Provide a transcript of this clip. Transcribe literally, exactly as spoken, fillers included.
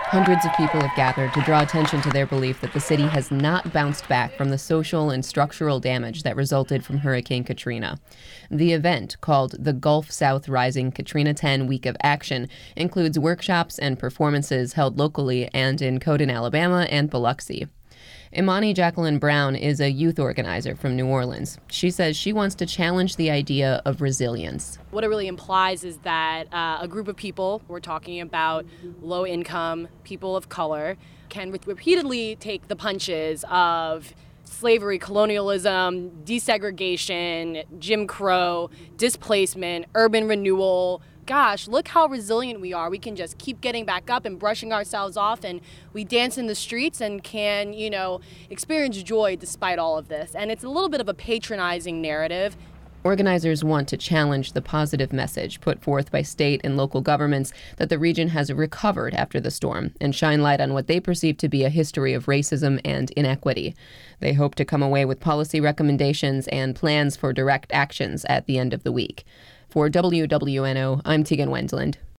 Hundreds of people have gathered to draw attention to their belief that the city has not bounced back from the social and structural damage that resulted from Hurricane Katrina. The event, called the Gulf South Rising Katrina ten Week of Action, includes workshops and performances held locally and in Coden, Alabama, and Biloxi. Imani Jacqueline Brown is a youth organizer from New Orleans. She says she wants to challenge the idea of resilience. What it really implies is that uh, a group of people, we're talking about low income, people of color, can re- repeatedly take the punches of slavery, colonialism, desegregation, Jim Crow, displacement, urban renewal. Gosh, look how resilient we are. We can just keep getting back up and brushing ourselves off, and we dance in the streets and can, you know, experience joy despite all of this. And it's a little bit of a patronizing narrative. Organizers want to challenge the positive message put forth by state and local governments that the region has recovered after the storm and shine light on what they perceive to be a history of racism and inequity. They hope to come away with policy recommendations and plans for direct actions at the end of the week. For W W N O, I'm Tegan Wendland.